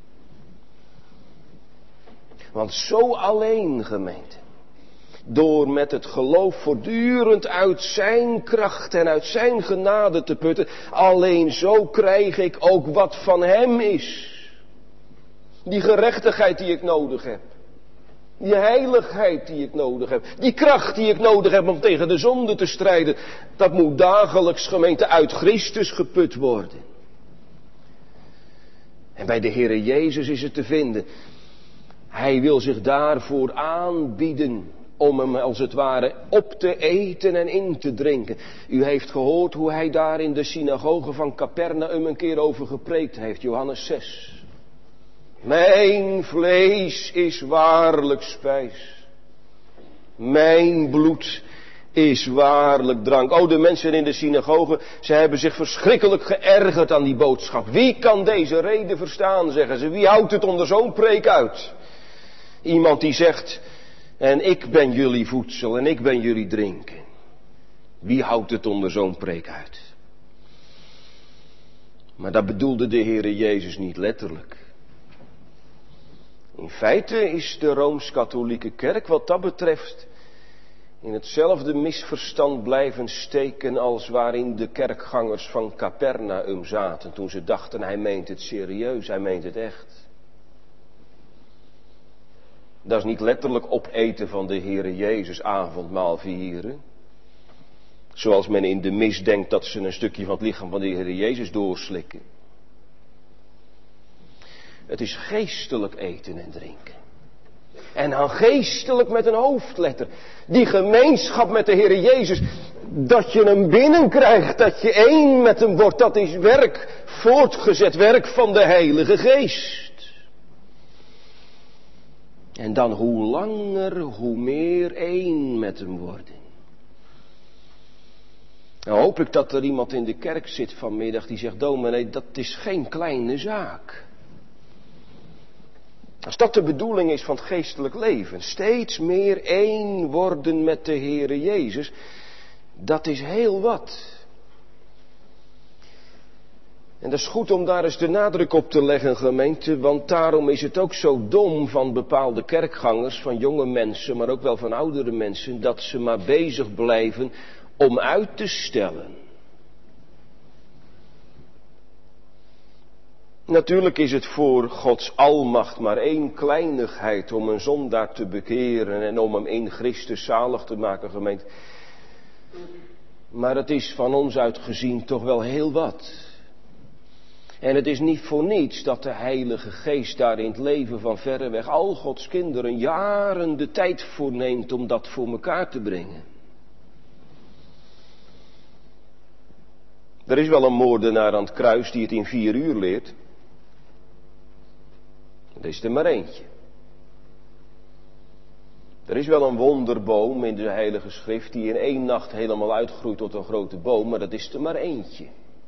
Want zo alleen, gemeente, door met het geloof voortdurend uit zijn kracht en uit zijn genade te putten, alleen zo krijg ik ook wat van hem is. Die gerechtigheid die ik nodig heb. Die heiligheid die ik nodig heb. Die kracht die ik nodig heb om tegen de zonde te strijden. Dat moet dagelijks, gemeente, uit Christus geput worden. En bij de Heere Jezus is het te vinden. Hij wil zich daarvoor aanbieden. Om hem als het ware op te eten en in te drinken. U heeft gehoord hoe hij daar in de synagoge van Capernaum een keer over gepreekt heeft. Johannes zes. Mijn vlees is waarlijk spijs. Mijn bloed is waarlijk drank. Oh, de mensen in de synagoge, ze hebben zich verschrikkelijk geërgerd aan die boodschap. Wie kan deze reden verstaan, zeggen ze. Wie houdt het onder zo'n preek uit? Iemand die zegt, en ik ben jullie voedsel en ik ben jullie drinken. Wie houdt het onder zo'n preek uit? Maar dat bedoelde de Heere Jezus niet letterlijk. In feite is de Rooms-Katholieke Kerk wat dat betreft in hetzelfde misverstand blijven steken als waarin de kerkgangers van Capernaum zaten toen ze dachten hij meent het serieus, hij meent het echt. Dat is niet letterlijk opeten van de Heere Jezus avondmaal vieren. Zoals men in de mis denkt dat ze een stukje van het lichaam van de Heere Jezus doorslikken. Het is geestelijk eten en drinken. En dan geestelijk met een hoofdletter. Die gemeenschap met de Heere Jezus. Dat je hem binnenkrijgt. Dat je één met hem wordt. Dat is werk. Voortgezet werk van de Heilige Geest. En dan hoe langer hoe meer één met hem worden. Nou hoop ik dat er iemand in de kerk zit vanmiddag die zegt, dominee, dat is geen kleine zaak. Als dat de bedoeling is van het geestelijk leven, steeds meer één worden met de Heere Jezus, dat is heel wat. En dat is goed om daar eens de nadruk op te leggen, gemeente, want daarom is het ook zo dom van bepaalde kerkgangers, van jonge mensen, maar ook wel van oudere mensen, dat ze maar bezig blijven om uit te stellen. Natuurlijk is het voor Gods almacht maar één kleinigheid om een zondaar te bekeren en om hem in Christus zalig te maken, gemeente. Maar het is van ons uit gezien toch wel heel wat. En het is niet voor niets dat de Heilige Geest daar in het leven van verreweg al Gods kinderen jaren de tijd voor neemt om dat voor elkaar te brengen. Er is wel een moordenaar aan het kruis die het in vier uur leert. Er is er maar eentje. Er is wel een wonderboom in de Heilige Schrift die in één nacht helemaal uitgroeit tot een grote boom, maar dat is er maar eentje.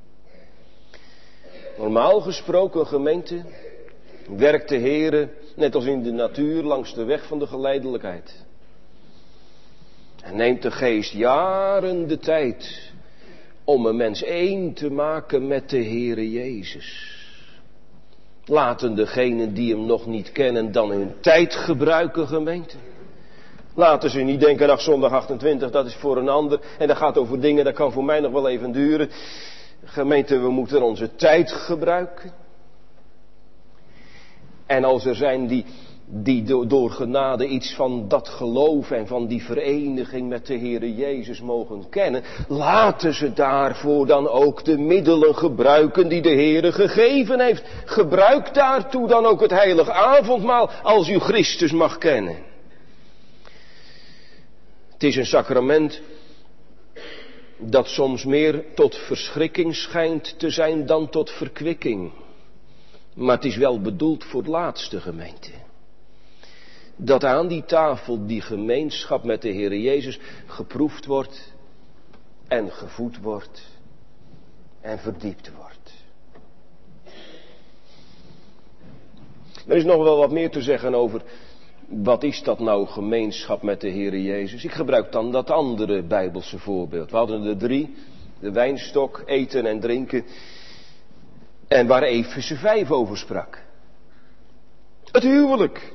Normaal gesproken, gemeente, werkt de Heere, net als in de natuur, langs de weg van de geleidelijkheid. En neemt de Geest jaren de tijd om een mens één te maken met de Heere Jezus. Laten degenen die hem nog niet kennen dan hun tijd gebruiken, gemeente. Laten ze niet denken, ach, zondag achtentwintig, dat is voor een ander. En dat gaat over dingen, dat kan voor mij nog wel even duren. Gemeente, we moeten onze tijd gebruiken. En als er zijn die, die door genade iets van dat geloof en van die vereniging met de Heere Jezus mogen kennen, laten ze daarvoor dan ook de middelen gebruiken die de Heere gegeven heeft. Gebruik daartoe dan ook het heilige avondmaal als u Christus mag kennen. Het is een sacrament dat soms meer tot verschrikking schijnt te zijn dan tot verkwikking. Maar het is wel bedoeld voor het laatste, gemeente. Dat aan die tafel die gemeenschap met de Heere Jezus geproefd wordt en gevoed wordt en verdiept wordt. Er is nog wel wat meer te zeggen over wat is dat nou, gemeenschap met de Heere Jezus. Ik gebruik dan dat andere Bijbelse voorbeeld. We hadden er drie, de wijnstok, eten en drinken. En waar Efeze vijf over sprak. Het huwelijk.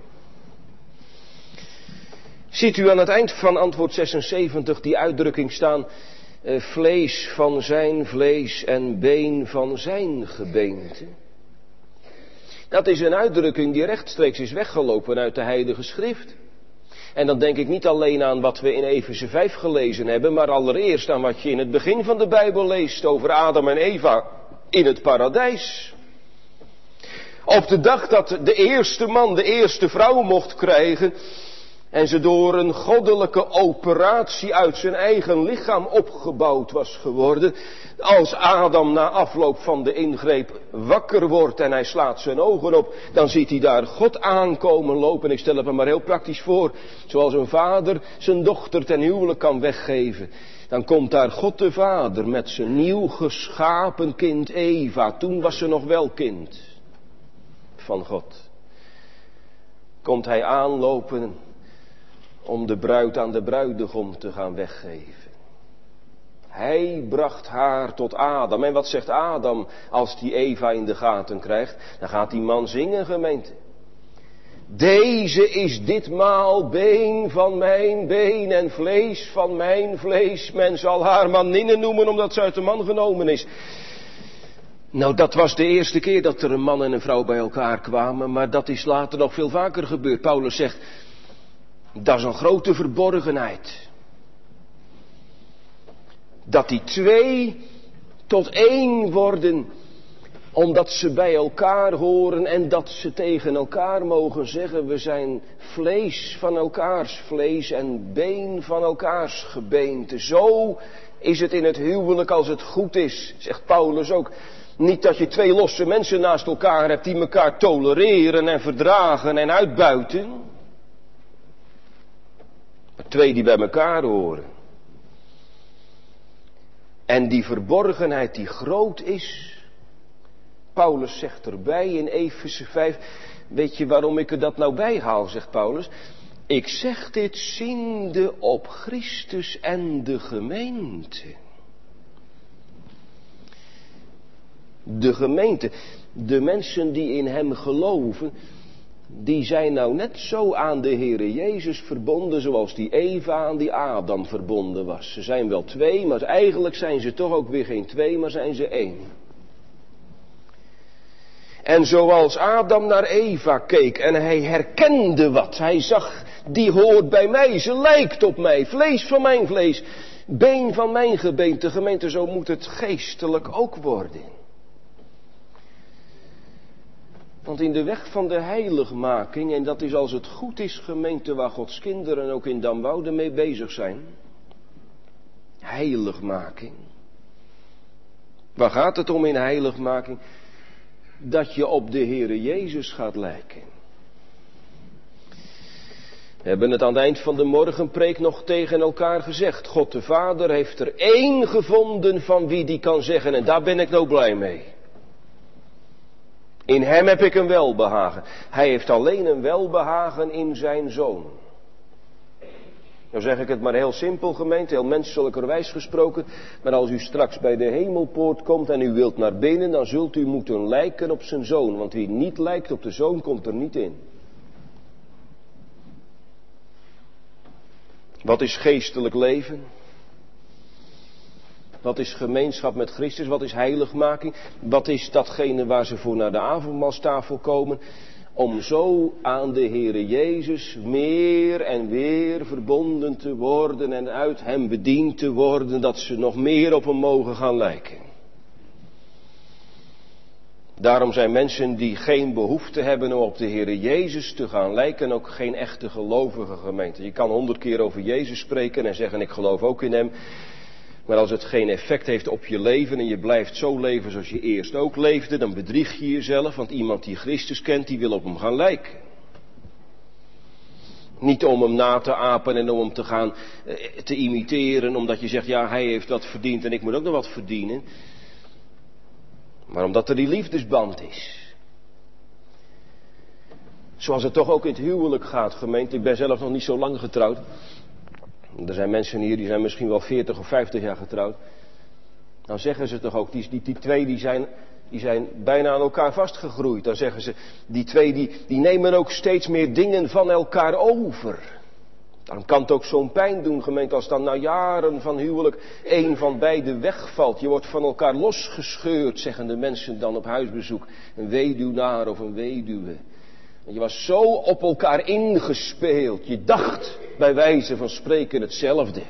Ziet u aan het eind van antwoord zesenzeventig die uitdrukking staan. Uh, vlees van zijn vlees en been van zijn gebeente. Dat is een uitdrukking die rechtstreeks is weggelopen uit de Heilige Schrift. En dan denk ik niet alleen aan wat we in Efeze vijf gelezen hebben, maar allereerst aan wat je in het begin van de Bijbel leest over Adam en Eva in het paradijs. Op de dag dat de eerste man de eerste vrouw mocht krijgen en ze door een goddelijke operatie uit zijn eigen lichaam opgebouwd was geworden. Als Adam na afloop van de ingreep wakker wordt en hij slaat zijn ogen op, dan ziet hij daar God aankomen lopen. Ik stel het me maar heel praktisch voor. Zoals een vader zijn dochter ten huwelijk kan weggeven. Dan komt daar God de Vader met zijn nieuw geschapen kind Eva. Toen was ze nog wel kind van God. Komt hij aanlopen om de bruid aan de bruidegom te gaan weggeven. Hij bracht haar tot Adam. En wat zegt Adam als die Eva in de gaten krijgt? Dan gaat die man zingen, gemeente. Deze is ditmaal been van mijn been en vlees van mijn vlees. Men zal haar maninne noemen omdat ze uit de man genomen is. Nou, dat was de eerste keer dat er een man en een vrouw bij elkaar kwamen. Maar dat is later nog veel vaker gebeurd. Paulus zegt, dat is een grote verborgenheid. Dat die twee tot één worden, omdat ze bij elkaar horen en dat ze tegen elkaar mogen zeggen, we zijn vlees van elkaars vlees en been van elkaars gebeente. Zo is het in het huwelijk als het goed is, zegt Paulus ook. Niet dat je twee losse mensen naast elkaar hebt die elkaar tolereren en verdragen en uitbuiten. Maar twee die bij elkaar horen. En die verborgenheid die groot is. Paulus zegt erbij in Efeze vijf. Weet je waarom ik er dat nou bij haal, zegt Paulus. Ik zeg dit ziende op Christus en de gemeente. De gemeente, de mensen die in hem geloven, die zijn nou net zo aan de Heere Jezus verbonden zoals die Eva aan die Adam verbonden was. Ze zijn wel twee, maar eigenlijk zijn ze toch ook weer geen twee, maar zijn ze één. En zoals Adam naar Eva keek en hij herkende wat. Hij zag, die hoort bij mij, ze lijkt op mij, vlees van mijn vlees, been van mijn gebeente. Gemeente, zo moet het geestelijk ook worden. Want in de weg van de heiligmaking, en dat is als het goed is, gemeente, waar Gods kinderen ook in Damwoude mee bezig zijn. Heiligmaking. Waar gaat het om in heiligmaking? Dat je op de Heere Jezus gaat lijken. We hebben het aan het eind van de morgenpreek nog tegen elkaar gezegd. God de Vader heeft er één gevonden van wie die kan zeggen, en daar ben ik nou blij mee. In hem heb ik een welbehagen. Hij heeft alleen een welbehagen in zijn Zoon. Nou zeg ik het maar heel simpel, gemeente, heel menselijkerwijs gesproken. Maar als u straks bij de hemelpoort komt en u wilt naar binnen, dan zult u moeten lijken op zijn Zoon. Want wie niet lijkt op de Zoon, komt er niet in. Wat is geestelijk leven? Wat is gemeenschap met Christus? Wat is heiligmaking? Wat is datgene waar ze voor naar de avondmaalstafel komen? Om zo aan de Heere Jezus meer en weer verbonden te worden en uit hem bediend te worden, dat ze nog meer op hem mogen gaan lijken. Daarom zijn mensen die geen behoefte hebben om op de Heere Jezus te gaan lijken ook geen echte gelovige gemeente. Je kan honderd keer over Jezus spreken en zeggen ik geloof ook in hem. Maar als het geen effect heeft op je leven en je blijft zo leven zoals je eerst ook leefde, dan bedrieg je jezelf, want iemand die Christus kent, die wil op hem gaan lijken. Niet om hem na te apen en om hem te gaan eh, te imiteren, omdat je zegt, ja, hij heeft wat verdiend en ik moet ook nog wat verdienen. Maar omdat er die liefdesband is. Zoals het toch ook in het huwelijk gaat, gemeente. Ik ben zelf nog niet zo lang getrouwd. Er zijn mensen hier die zijn misschien wel veertig of vijftig jaar getrouwd. Dan zeggen ze toch ook, die, die, die twee die zijn, die zijn bijna aan elkaar vastgegroeid. Dan zeggen ze, die twee die, die nemen ook steeds meer dingen van elkaar over. Daarom kan het ook zo'n pijn doen, gemeente, als dan na jaren van huwelijk één van beiden wegvalt. Je wordt van elkaar losgescheurd, zeggen de mensen dan op huisbezoek. Een weduwnaar of een weduwe. Je was zo op elkaar ingespeeld. Je dacht bij wijze van spreken hetzelfde.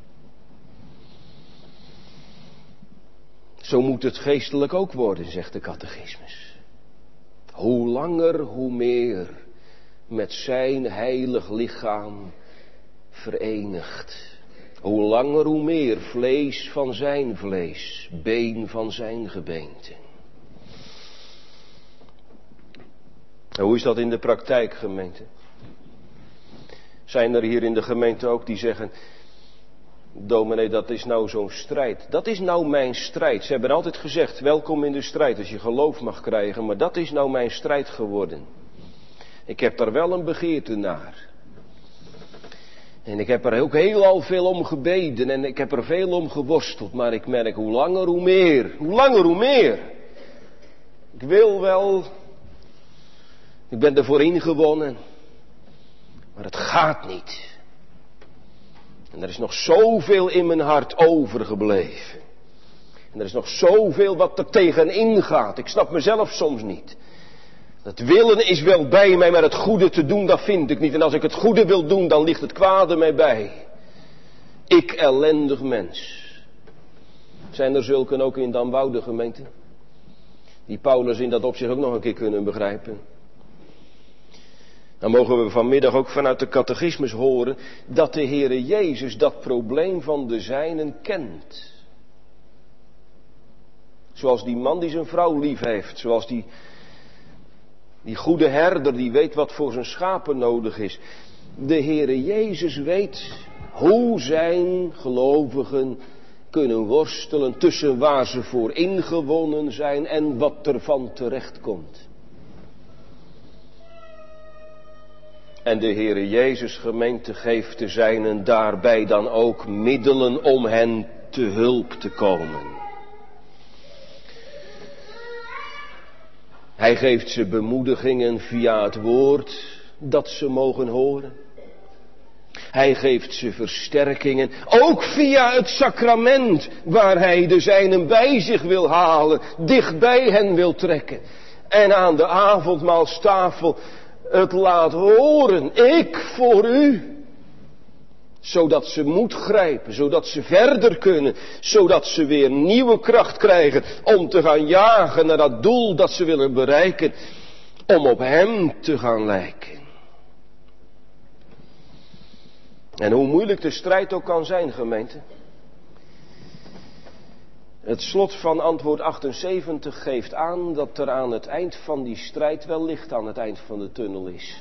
Zo moet het geestelijk ook worden, zegt de catechismus. Hoe langer, hoe meer met zijn heilig lichaam verenigd. Hoe langer, hoe meer vlees van zijn vlees, been van zijn gebeente. En hoe is dat in de praktijk, gemeente? Zijn er hier in de gemeente ook die zeggen, dominee, dat is nou zo'n strijd. Dat is nou mijn strijd. Ze hebben altijd gezegd, welkom in de strijd als je geloof mag krijgen, maar dat is nou mijn strijd geworden. Ik heb daar wel een begeerte naar. En ik heb er ook heel al veel om gebeden en ik heb er veel om geworsteld, maar ik merk hoe langer hoe meer. Hoe langer hoe meer. Ik wil wel, ik ben ervoor ingewonnen, maar het gaat niet. En er is nog zoveel in mijn hart overgebleven. En er is nog zoveel wat er tegenin gaat. Ik snap mezelf soms niet. Het willen is wel bij mij, maar het goede te doen, dat vind ik niet. En als ik het goede wil doen, dan ligt het kwade mij bij. Ik ellendig mens. Zijn er zulken ook in Damwoude gemeente? Die Paulus in dat opzicht ook nog een keer kunnen begrijpen. Dan mogen we vanmiddag ook vanuit de catechismus horen dat de Heere Jezus dat probleem van de zijnen kent. Zoals die man die zijn vrouw lief heeft, zoals die, die goede herder die weet wat voor zijn schapen nodig is. De Heere Jezus weet hoe zijn gelovigen kunnen worstelen tussen waar ze voor ingewonnen zijn en wat er van terecht komt. En de Heere Jezus gemeente geeft de zijnen daarbij dan ook middelen om hen te hulp te komen. Hij geeft ze bemoedigingen via het woord dat ze mogen horen. Hij geeft ze versterkingen, ook via het sacrament waar hij de zijnen bij zich wil halen, dicht bij hen wil trekken. en aan de avondmaalstafel het laat horen. Ik voor u. Zodat ze moed grijpen, zodat ze verder kunnen, zodat ze weer nieuwe kracht krijgen om te gaan jagen naar dat doel dat ze willen bereiken, om op hem te gaan lijken. En hoe moeilijk de strijd ook kan zijn, gemeente. Het slot van antwoord achtenzeventig geeft aan dat er aan het eind van die strijd wel licht aan het eind van de tunnel is.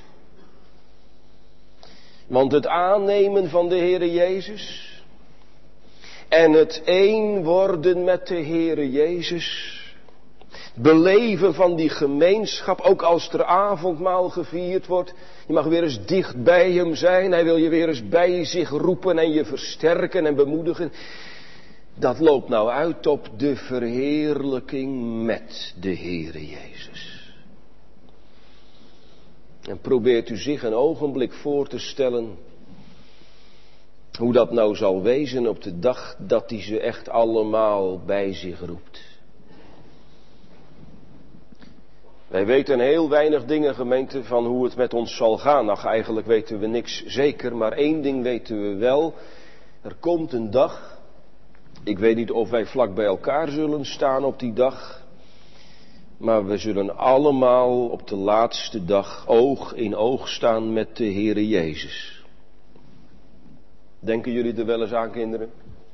Want het aannemen van de Heere Jezus en het één worden met de Heere Jezus, beleven van die gemeenschap, ook als er avondmaal gevierd wordt, je mag weer eens dicht bij hem zijn, hij wil je weer eens bij zich roepen en je versterken en bemoedigen. Dat loopt nou uit op de verheerlijking met de Heere Jezus. En probeert u zich een ogenblik voor te stellen hoe dat nou zal wezen op de dag dat hij ze echt allemaal bij zich roept. Wij weten heel weinig dingen, gemeente, van hoe het met ons zal gaan. Nou, eigenlijk weten we niks zeker, maar één ding weten we wel. Er komt een dag, ik weet niet of wij vlak bij elkaar zullen staan op die dag, maar we zullen allemaal op de laatste dag oog in oog staan met de Heere Jezus. Denken jullie er wel eens aan, kinderen?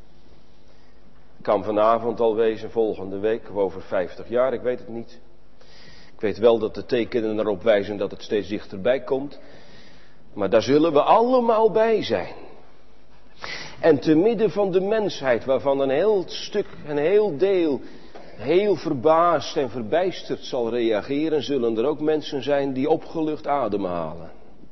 Kan vanavond al wezen, volgende week of over vijftig jaar, ik weet het niet. Ik weet wel dat de tekenen erop wijzen dat het steeds dichterbij komt. Maar daar zullen we allemaal bij zijn. En te midden van de mensheid, waarvan een heel stuk, een heel deel, heel verbaasd en verbijsterd zal reageren, zullen er ook mensen zijn die opgelucht ademhalen.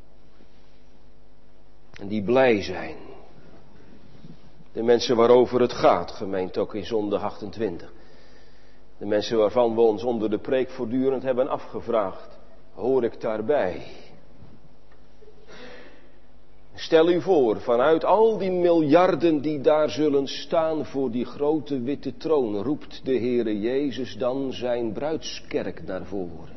En die blij zijn. De mensen waarover het gaat, gemeente, ook in zondag achtentwintig. De mensen waarvan we ons onder de preek voortdurend hebben afgevraagd, hoor ik daarbij? Stel u voor, vanuit al die miljarden die daar zullen staan voor die grote witte troon, roept de Heere Jezus dan zijn bruidskerk naar voren.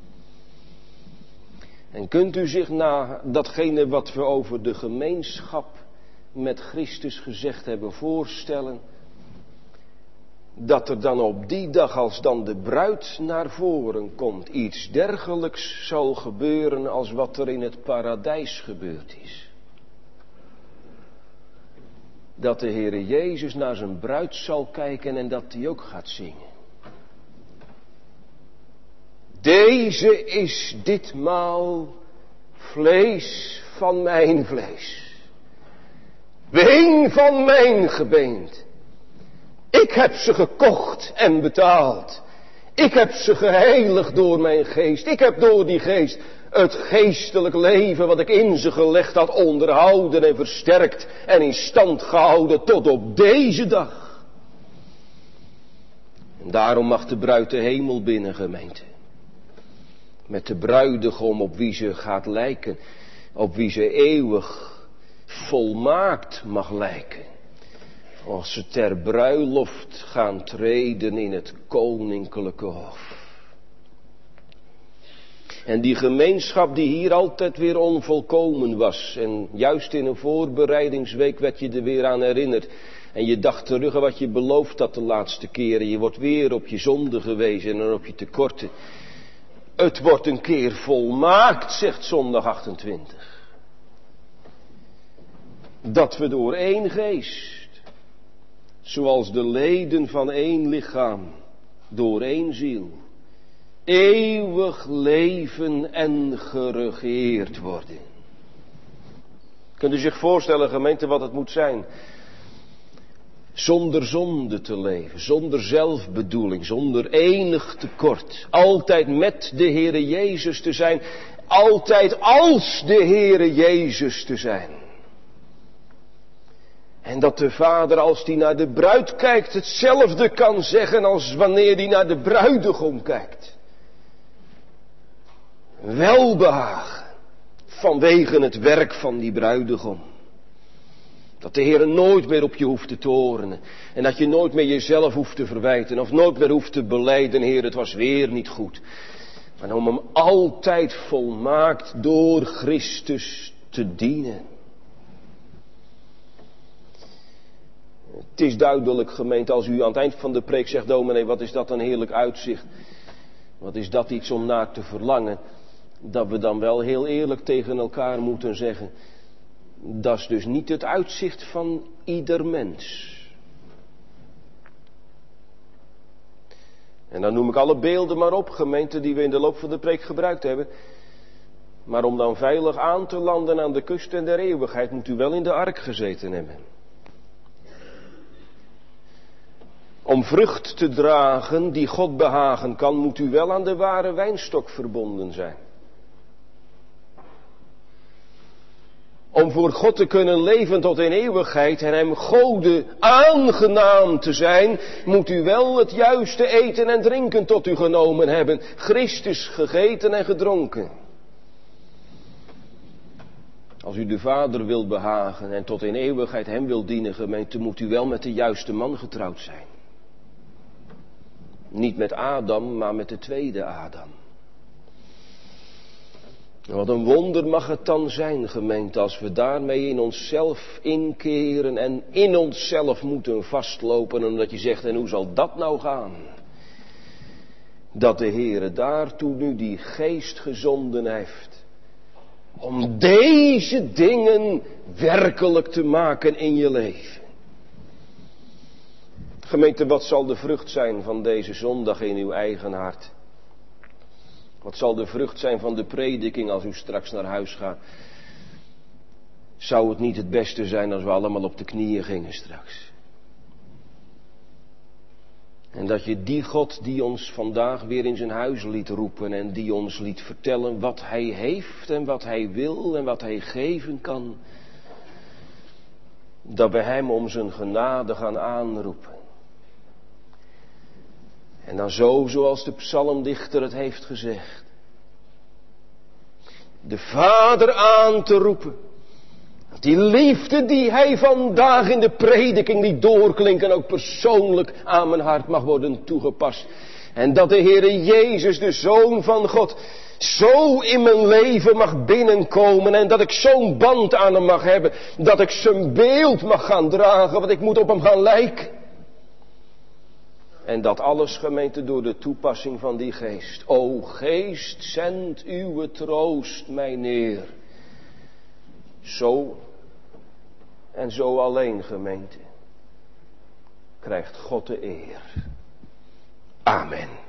En kunt u zich na datgene wat we over de gemeenschap met Christus gezegd hebben voorstellen, dat er dan op die dag, als dan de bruid naar voren komt, iets dergelijks zal gebeuren als wat er in het paradijs gebeurd is. Dat de Heere Jezus naar zijn bruid zal kijken en dat hij ook gaat zingen. Deze is ditmaal vlees van mijn vlees, been van mijn gebeente. Ik heb ze gekocht en betaald. Ik heb ze geheiligd door mijn geest. Ik heb door die geest het geestelijk leven wat ik in ze gelegd had onderhouden en versterkt en in stand gehouden tot op deze dag. En daarom mag de bruid de hemel binnen, gemeente. Met de bruidegom op wie ze gaat lijken, op wie ze eeuwig volmaakt mag lijken. Als ze ter bruiloft gaan treden in het koninklijke hof. En die gemeenschap die hier altijd weer onvolkomen was. En juist in een voorbereidingsweek werd je er weer aan herinnerd. En je dacht terug aan wat je beloofd had de laatste keren. Je wordt weer op je zonde gewezen en op je tekorten. Het wordt een keer volmaakt, zegt zondag achtentwintig. Dat we door één geest, zoals de leden van één lichaam, door één ziel, eeuwig leven en geregeerd worden. Kunt u zich voorstellen, gemeente, wat het moet zijn? Zonder zonde te leven, zonder zelfbedoeling, zonder enig tekort. Altijd met de Heere Jezus te zijn, altijd als de Heere Jezus te zijn. En dat de vader, als hij naar de bruid kijkt, hetzelfde kan zeggen als wanneer hij naar de bruidegom kijkt. Welbehagen vanwege het werk van die bruidegom. Dat de Heer nooit meer op je hoeft te torenen. En dat je nooit meer jezelf hoeft te verwijten. Of nooit meer hoeft te belijden, Heer, het was weer niet goed. Maar om hem altijd volmaakt door Christus te dienen. Het is duidelijk, gemeente, als u aan het eind van de preek zegt, dominee, wat is dat een heerlijk uitzicht. Wat is dat iets om naar te verlangen. Dat we dan wel heel eerlijk tegen elkaar moeten zeggen. Dat is dus niet het uitzicht van ieder mens. En dan noem ik alle beelden maar op, gemeente, die we in de loop van de preek gebruikt hebben. Maar om dan veilig aan te landen aan de kusten der eeuwigheid, moet u wel in de ark gezeten hebben. Om vrucht te dragen die God behagen kan, moet u wel aan de ware wijnstok verbonden zijn. Om voor God te kunnen leven tot in eeuwigheid en hem Gode aangenaam te zijn, moet u wel het juiste eten en drinken tot u genomen hebben. Christus gegeten en gedronken. Als u de Vader wilt behagen en tot in eeuwigheid hem wilt dienen, gemeente, moet u wel met de juiste man getrouwd zijn. Niet met Adam, maar met de tweede Adam. Wat een wonder mag het dan zijn, gemeente, als we daarmee in onszelf inkeren en in onszelf moeten vastlopen. Omdat je zegt, en hoe zal dat nou gaan? Dat de Heere daartoe nu die geest gezonden heeft. Om deze dingen werkelijk te maken in je leven. Gemeente, wat zal de vrucht zijn van deze zondag in uw eigen hart? Wat zal de vrucht zijn van de prediking als u straks naar huis gaat? Zou het niet het beste zijn als we allemaal op de knieën gingen straks? En dat je die God die ons vandaag weer in zijn huis liet roepen en die ons liet vertellen wat hij heeft en wat hij wil en wat hij geven kan, dat we hem om zijn genade gaan aanroepen. En dan zo zoals de psalmdichter het heeft gezegd. De Vader aan te roepen. Die liefde die hij vandaag in de prediking liet doorklinken ook persoonlijk aan mijn hart mag worden toegepast. En dat de Heere Jezus, de Zoon van God, zo in mijn leven mag binnenkomen. En dat ik zo'n band aan hem mag hebben. Dat ik zijn beeld mag gaan dragen, want ik moet op hem gaan lijken. En dat alles, gemeente, door de toepassing van die geest. O geest, zend uw troost mij neer. Zo en zo alleen, gemeente, krijgt God de eer. Amen.